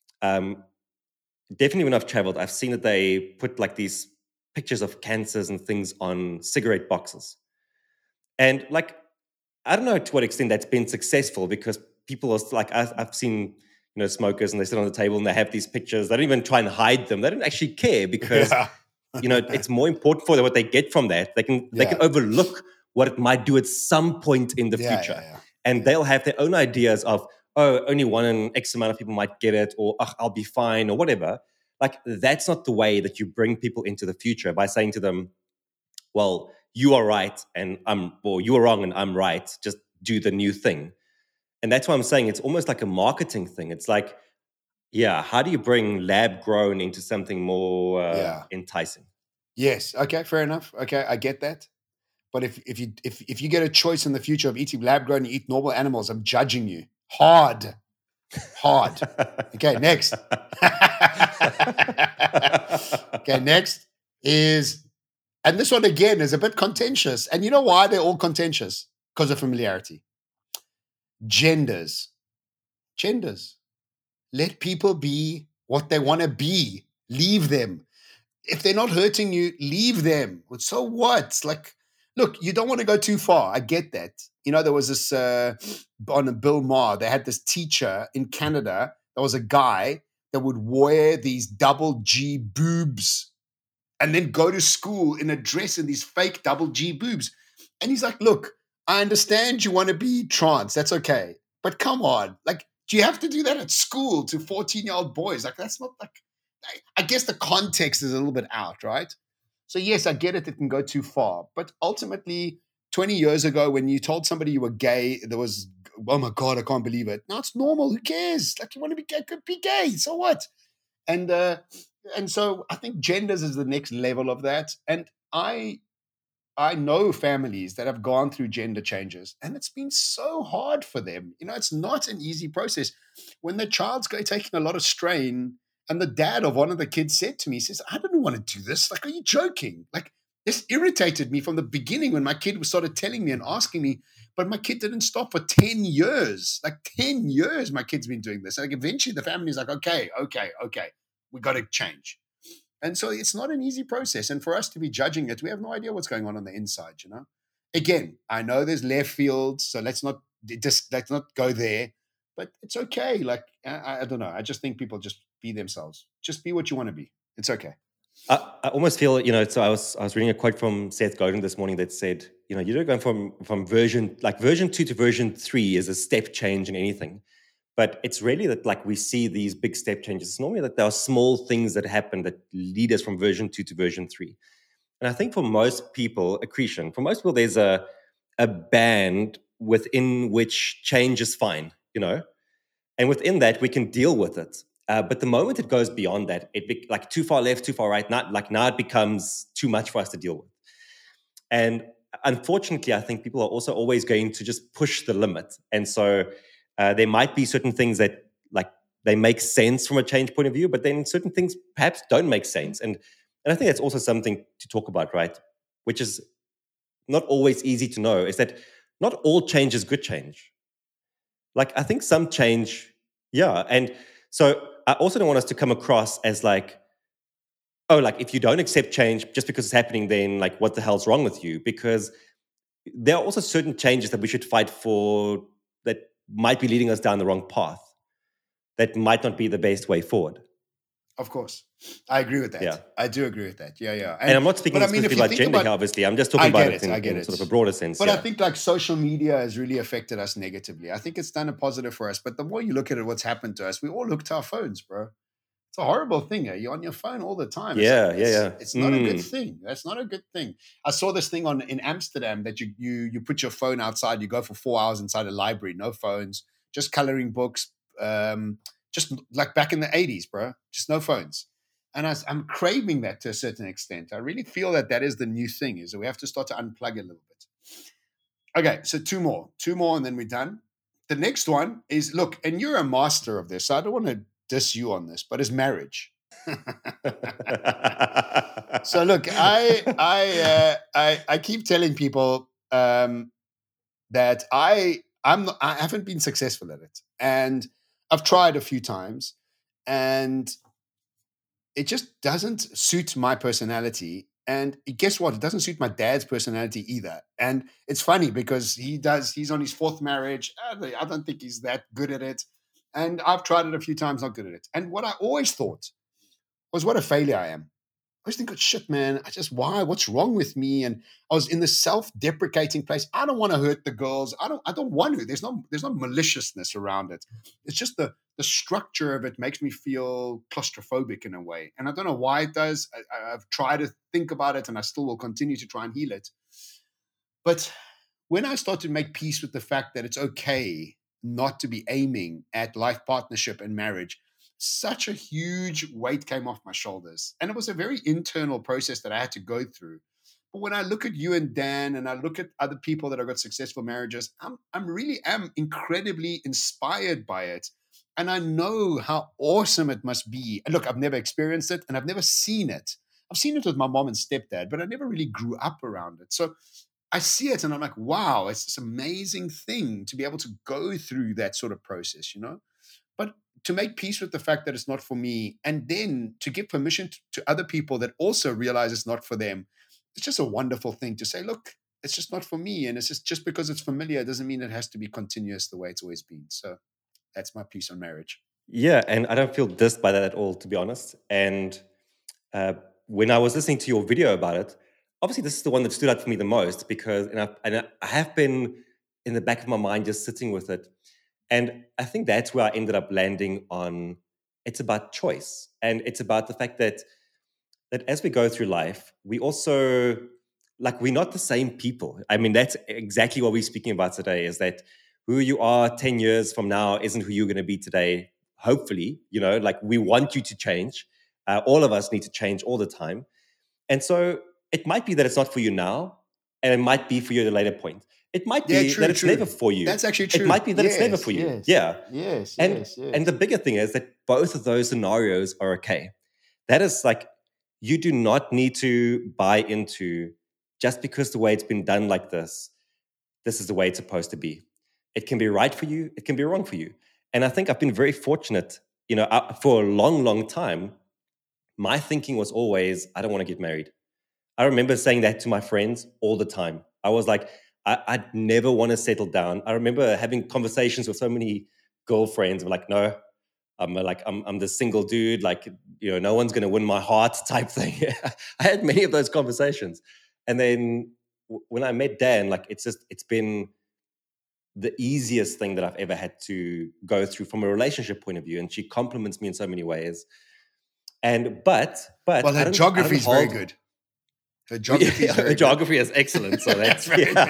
definitely when I've traveled, I've seen that they put like these pictures of cancers and things on cigarette boxes. And like, I don't know to what extent that's been successful, because people are like, I've seen, smokers, and they sit on the table and they have these pictures. They don't even try and hide them. They don't actually care because, it's more important for them what they get from that. They can overlook what it might do at some point in the future. Yeah. And they'll have their own ideas of, only one in X amount of people might get it, or I'll be fine, or whatever. Like, that's not the way that you bring people into the future by saying to them, well, you are right and you are wrong and I'm right. Just do the new thing. And that's why I'm saying it's almost like a marketing thing. It's like, how do you bring lab grown into something more enticing? Yes. Okay. Fair enough. Okay. I get that. But if you get a choice in the future of eating lab grown, you eat normal animals, I'm judging you hard. Okay. Next. Okay. Next is, and this one again is a bit contentious. And you know why they're all contentious? Because of familiarity. Genders. genders. Let people be what they want to be. Leave them. If they're not hurting you, leave them. So what? Like, look, you don't want to go too far. I get that. There was this on Bill Maher, they had this teacher in Canada. There was a guy that would wear these double G boobs and then go to school in a dress in these fake double G boobs. And he's like, look, I understand you want to be trans. That's okay. But come on. Like, do you have to do that at school to 14-year-old boys? Like, that's not like, I guess the context is a little bit out, right? So yes, I get it. It can go too far. But ultimately, 20 years ago, when you told somebody you were gay, there was, oh my God, I can't believe it. Now it's normal. Who cares? Like, you want to be gay, could be gay. So what? And so I think genders is the next level of that. And I know families that have gone through gender changes, and it's been so hard for them. It's not an easy process. When the child's taking a lot of strain, and the dad of one of the kids said to me, he says, I don't want to do this. Like, are you joking? Like, this irritated me from the beginning when my kid started telling me and asking me, but my kid didn't stop for 10 years. Like 10 years, my kid's been doing this. Like, eventually the family's like, okay, we got to change. And so it's not an easy process. And for us to be judging it, we have no idea what's going on the inside, Again, I know there's left field, so let's not go there. But it's okay. Like, I don't know. I just think people just be themselves. Just be what you want to be. It's okay. I almost feel, so I was reading a quote from Seth Godin this morning that said, you're going from version 2 to version 3 is a step change in anything. But it's really that, like, we see these big step changes. It's normally that there are small things that happen that lead us from version 2 to version 3. And I think for most people, there's a band within which change is fine, and within that we can deal with it. But the moment it goes beyond that, like too far left, too far right, now it becomes too much for us to deal with. And unfortunately, I think people are also always going to just push the limit. And so there might be certain things that, like, they make sense from a change point of view, but then certain things perhaps don't make sense. And I think that's also something to talk about, right? Which is not always easy to know, is that not all change is good change. Like, I think some change, yeah. And so I also don't want us to come across as like, oh, like, if you don't accept change just because it's happening, then like, what the hell's wrong with you? Because there are also certain changes that we should fight for that might be leading us down the wrong path, that might not be the best way forward. Of course. I agree with that. Yeah. I do agree with that. Yeah. And I'm not speaking specifically about gender, obviously. I'm just talking about it in sort of a broader sense. But I think, like, social media has really affected us negatively. I think it's done a positive for us. But the more you look at it, what's happened to us, we all look to our phones, bro. It's a horrible thing. You're on your phone all the time. It's not a good thing. That's not a good thing. I saw this thing in Amsterdam that you put your phone outside. You go for 4 hours inside a library, no phones, just coloring books, just like back in the 80s, bro. Just no phones. And I'm craving that to a certain extent. I really feel that is the new thing, is that we have to start to unplug a little bit. Okay, so two more, and then we're done. The next one is, look, and you're a master of this, so I don't want to diss you on this, but it's marriage. So look, I keep telling people that I haven't been successful at it, and I've tried a few times, and it just doesn't suit my personality. And guess what? It doesn't suit my dad's personality either. And it's funny because he's on his 4th marriage. I don't think he's that good at it. And I've tried it a few times, not good at it. And what I always thought was, what a failure I am. I was thinking, shit, man, why? What's wrong with me? And I was in this self-deprecating place. I don't want to hurt the girls. I don't want to. There's no maliciousness around it. It's just the structure of it makes me feel claustrophobic in a way. And I don't know why it does. I've tried to think about it, and I still will continue to try and heal it. But when I start to make peace with the fact that it's okay not to be aiming at life partnership and marriage, such a huge weight came off my shoulders. And it was a very internal process that I had to go through. But when I look at you and Dan, and I look at other people that have got successful marriages, I'm really incredibly inspired by it. And I know how awesome it must be. And look, I've never experienced it, and I've never seen it. I've seen it with my mom and stepdad, but I never really grew up around it. So I see it, and I'm like, wow, it's this amazing thing to be able to go through that sort of process, to make peace with the fact that it's not for me, and then to give permission to other people that also realize it's not for them. It's just a wonderful thing to say, look, it's just not for me. And it's just because it's familiar doesn't mean it has to be continuous the way it's always been. So that's my piece on marriage. Yeah, and I don't feel dissed by that at all, to be honest. And when I was listening to your video about it, obviously this is the one that stood out for me the most because, and I have been in the back of my mind just sitting with it. And I think that's where I ended up landing on. It's about choice, and it's about the fact that as we go through life, we also, like, we're not the same people. I mean, that's exactly what we're speaking about today, is that who you are 10 years from now isn't who you're going to be today. Hopefully, like, we want you to change. All of us need to change all the time. And so it might be that it's not for you now, and it might be for you at a later point. It might be that it's never for you. That's actually true. It might be that it's never for you. Yes, yeah. Yes. And the bigger thing is that both of those scenarios are okay. That is, like, you do not need to buy into just because the way it's been done like this is the way it's supposed to be. It can be right for you. It can be wrong for you. And I think I've been very fortunate, for a long, long time. My thinking was always, I don't want to get married. I remember saying that to my friends all the time. I was like, I'd never want to settle down. I remember having conversations with so many girlfriends. I'm like, no, I'm the single dude. Like, no one's going to win my heart type thing. I had many of those conversations. And then when I met Dan, like, it's been the easiest thing that I've ever had to go through from a relationship point of view. And she compliments me in so many ways. But well, her geography is very good. Her geography is excellent. So that's very good.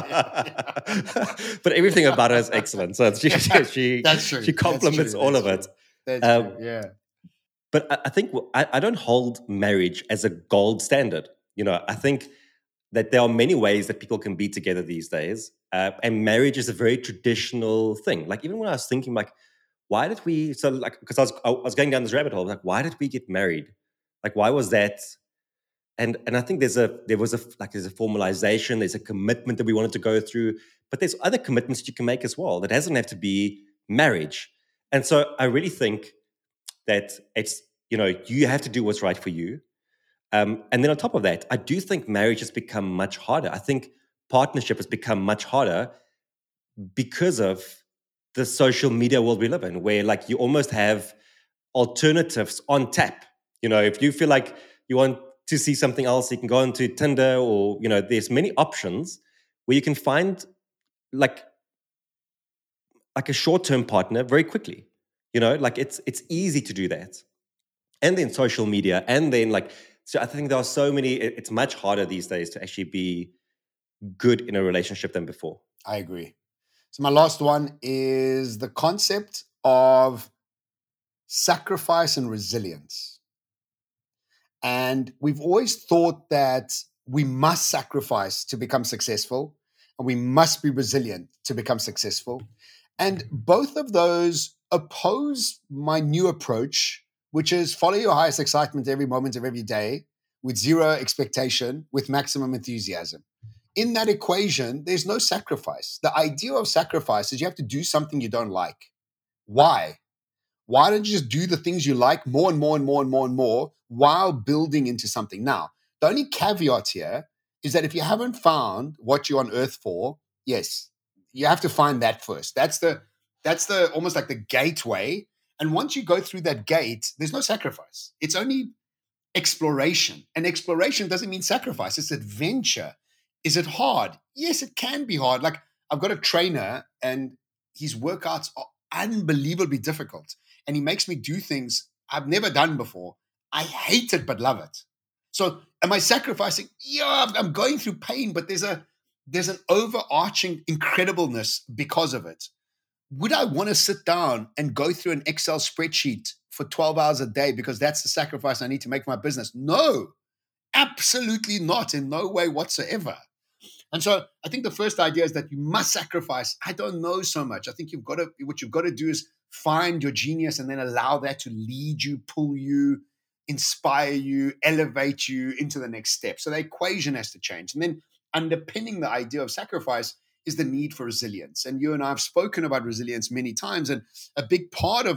Yeah. But everything about her is excellent. So she that's true. She compliments all of it. That's true. Yeah. But I think I don't hold marriage as a gold standard. I think that there are many ways that people can be together these days. And marriage is a very traditional thing. Like, even when I was thinking, like, why did we? So, like, because I was going down this rabbit hole. Like, why did we get married? Like, why was that? And I think there's a formalization. There's a commitment that we wanted to go through. But there's other commitments that you can make as well. That doesn't have to be marriage. And so I really think that it's, you have to do what's right for you. And then on top of that, I do think marriage has become much harder. I think partnership has become much harder because of the social media world we live in, where, like, you almost have alternatives on tap. If you feel like you want to see something else, you can go onto Tinder, or, there's many options where you can find like a short-term partner very quickly. Like, it's easy to do that. And then social media, and then, like, so I think there are so many, it's much harder these days to actually be good in a relationship than before. I agree. So my last one is the concept of sacrifice and resilience. And we've always thought that we must sacrifice to become successful, and we must be resilient to become successful. And both of those oppose my new approach, which is follow your highest excitement every moment of every day with zero expectation, with maximum enthusiasm. In that equation, there's no sacrifice. The idea of sacrifice is you have to do something you don't like. Why? Why don't you just do the things you like more and more and more and more and more while building into something? Now, the only caveat here is that if you haven't found what you're on earth for, yes, you have to find that first. That's the almost like the gateway. And once you go through that gate, there's no sacrifice. It's only exploration. And exploration doesn't mean sacrifice. It's adventure. Is it hard? Yes, it can be hard. Like, I've got a trainer and his workouts are unbelievably difficult. And he makes me do things I've never done before. I hate it, but love it. So am I sacrificing? Yeah, I'm going through pain, but there's an overarching incredibleness because of it. Would I want to sit down and go through an Excel spreadsheet for 12 hours a day because that's the sacrifice I need to make for my business? No, absolutely not, in no way whatsoever. And so I think the first idea is that you must sacrifice. I don't know so much. I think what you've got to do is find your genius and then allow that to lead you, pull you, inspire you, elevate you into the next step. So the equation has to change. And then underpinning the idea of sacrifice is the need for resilience. And you and I have spoken about resilience many times. And a big part of that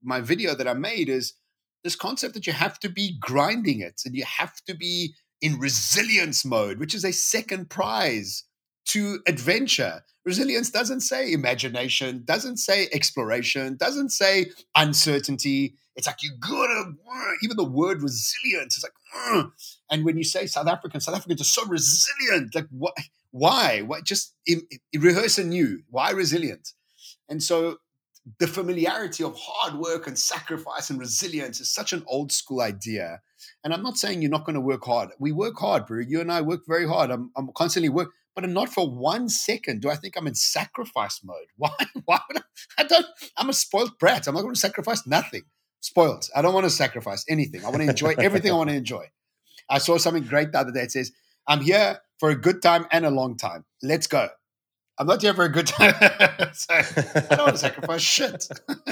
my video that I made is this concept that you have to be grinding it and you have to be in resilience mode, which is a second prize to adventure. Resilience doesn't say imagination, doesn't say exploration, doesn't say uncertainty. It's like you gotta, even the word resilient is like, and when you say South Africans are so resilient. Like, what? Why? What? Just rehearse anew. Why resilient? And so the familiarity of hard work and sacrifice and resilience is such an old school idea. And I'm not saying you're not going to work hard. We work hard, bro. You and I work very hard. I'm constantly working, but not for 1 second do I think I'm in sacrifice mode. Why? Why would I don't. I'm a spoiled brat. I'm not going to sacrifice nothing. Spoiled. I don't want to sacrifice anything. I want to enjoy everything I want to enjoy. I saw something great the other day. It says, I'm here for a good time and a long time. Let's go. I'm not here for a good time. So I don't want to sacrifice shit.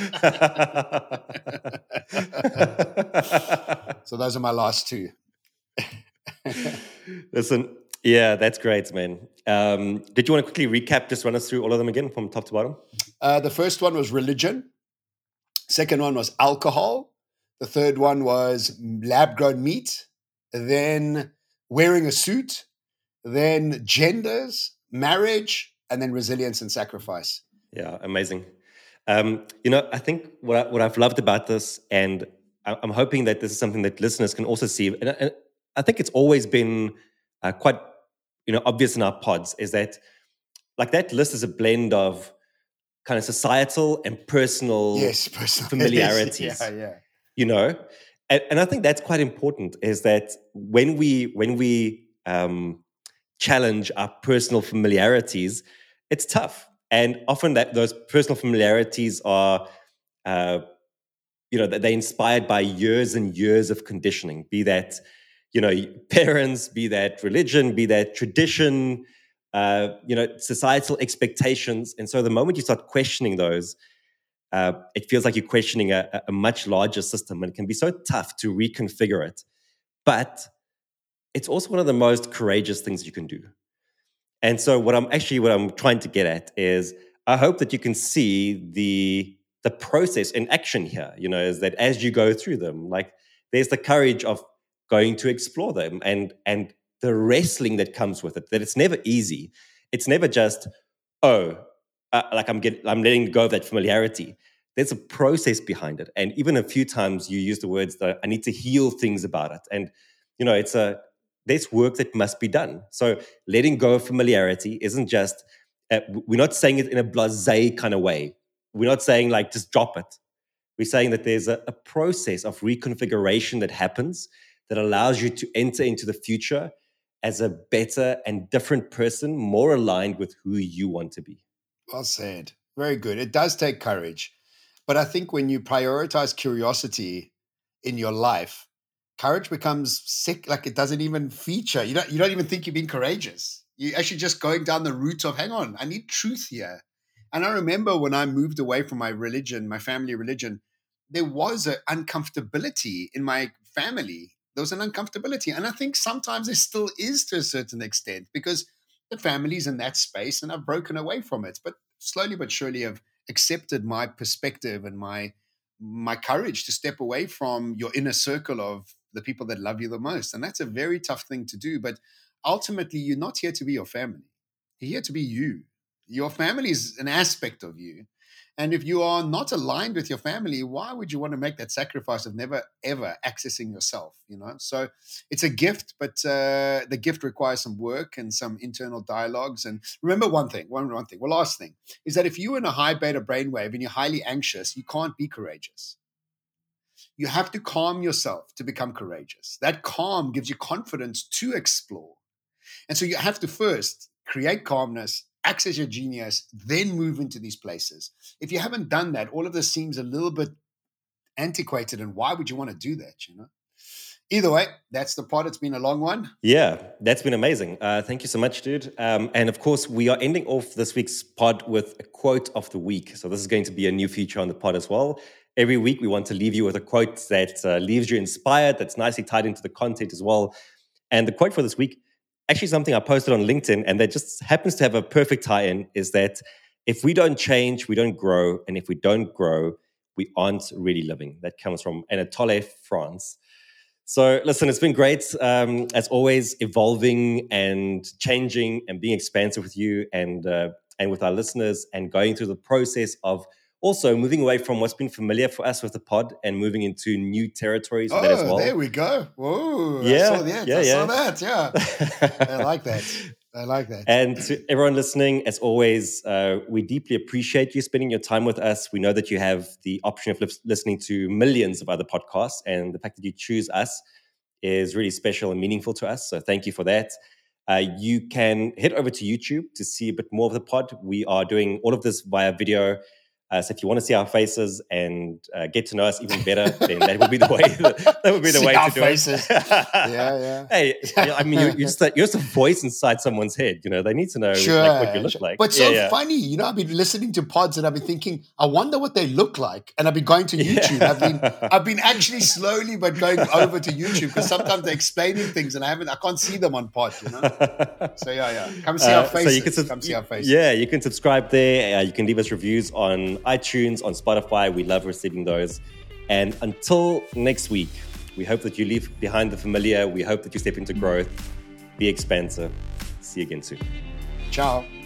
So those are my last two. Listen, yeah, that's great, man. Did you want to quickly recap, just run us through all of them again from top to bottom? The first one was religion. Second one was alcohol. The third one was lab-grown meat. Then wearing a suit. Then genders, marriage, and then resilience and sacrifice. Yeah, amazing. I think what I've loved about this, and I'm hoping that this is something that listeners can also see, and I think it's always been quite obvious in our pods, is that like that list is a blend of kind of societal and personal familiarities. Yeah. And I think that's quite important, is that when we challenge our personal familiarities, it's tough. And often those personal familiarities are, that they're inspired by years and years of conditioning, be that, parents, be that religion, be that tradition, societal expectations. And so the moment you start questioning those, it feels like you're questioning a much larger system, and it can be so tough to reconfigure it. But it's also one of the most courageous things you can do. And so what I'm trying to get at is, I hope that you can see the process in action here, is that as you go through them, like there's the courage of going to explore them and the wrestling that comes with it, that it's never easy. It's never just, I'm letting go of that familiarity. There's a process behind it. And even a few times you use the words that I need to heal things about it. And, there's work that must be done. So letting go of familiarity isn't just, we're not saying it in a blasé kind of way. We're not saying like, just drop it. We're saying that there's a process of reconfiguration that happens that allows you to enter into the future as a better and different person, more aligned with who you want to be. Well said. Very good. It does take courage. But I think when you prioritize curiosity in your life, courage becomes sick, like it doesn't even feature. You don't even think you're being courageous. You're actually just going down the route of, hang on, I need truth here. And I remember when I moved away from my religion, my family religion, there was an uncomfortability in my family. There was an uncomfortability. And I think sometimes there still is to a certain extent, because the family's in that space and I've broken away from it. But slowly but surely I've accepted my perspective and my courage to step away from your inner circle of the people that love you the most. And that's a very tough thing to do. But ultimately, you're not here to be your family. You're here to be you. Your family is an aspect of you. And if you are not aligned with your family, why would you want to make that sacrifice of never, ever accessing yourself? So it's a gift, but the gift requires some work and some internal dialogues. And remember one thing, last thing, is that if you're in a high beta brainwave and you're highly anxious, you can't be courageous. You have to calm yourself to become courageous. That calm gives you confidence to explore. And so you have to first create calmness, access your genius, then move into these places. If you haven't done that, all of this seems a little bit antiquated. And why would you want to do that, Either way, that's the pod. It's been a long one. Yeah, that's been amazing. Thank you so much, dude. And of course, we are ending off this week's pod with a quote of the week. So this is going to be a new feature on the pod as well. Every week, we want to leave you with a quote that leaves you inspired, that's nicely tied into the content as well. And the quote for this week, actually something I posted on LinkedIn, and that just happens to have a perfect tie-in, is that if we don't change, we don't grow. And if we don't grow, we aren't really living. That comes from Anatole France. So listen, it's been great, as always, evolving and changing and being expansive with you and with our listeners, and going through the process of also moving away from what's been familiar for us with the pod and moving into new territories with that as well. There we go. Whoa, yeah, I saw that. I like that. And to everyone listening, as always, we deeply appreciate you spending your time with us. We know that you have the option of listening to millions of other podcasts, and the fact that you choose us is really special and meaningful to us. So thank you for that. You can head over to YouTube to see a bit more of the pod. We are doing all of this via video. So if you want to see our faces and get to know us even better, then that would be the way. That would be the way to do faces. it. Yeah. Hey, I mean, you're just a voice inside someone's head. They need to know what you look like. But funny, I've been listening to pods and I've been thinking, I wonder what they look like. And I've been going to YouTube. I've been actually slowly but going over to YouTube, because sometimes they're explaining things and I can't see them on pod. So come see our faces. So come see our faces. Yeah, you can subscribe there. You can leave us reviews on iTunes, on Spotify. We love receiving those. And until next week, we hope that you leave behind the familiar. We hope that you step into growth. Be expansive. See you again soon. Ciao.